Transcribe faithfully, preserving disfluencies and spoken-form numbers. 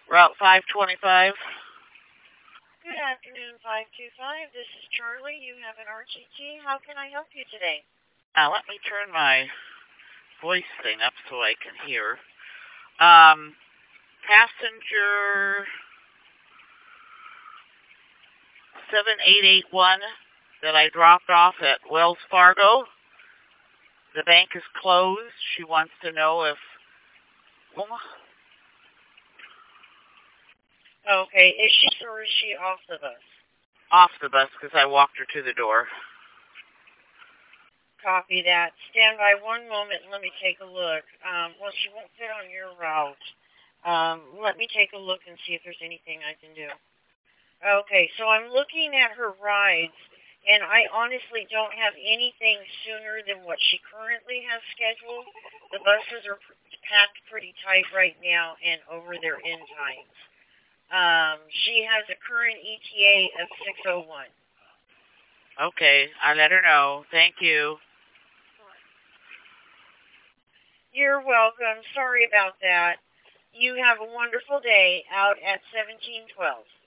Route five twenty-five. Good afternoon, five two five. This is Charlie. You have an R T T. How can I help you today? Now let me turn my voice thing up so I can hear. Um, passenger seven eight eight one that I dropped off at Wells Fargo. The bank is closed. She wants to know if... Okay, is she or is she off the bus? Off the bus because I walked her to the door. Copy that. Stand by one moment and let me take a look. Um, well, she won't fit on your route. Um, let me take a look and see if there's anything I can do. Okay, so I'm looking at her rides, and I honestly don't have anything sooner than what she currently has scheduled. The buses are packed pretty tight right now and over their end times. Um, she has a current E T A of six oh one. Okay, I let her know. Thank you. You're welcome. Sorry about that. You have a wonderful day out at seventeen twelve.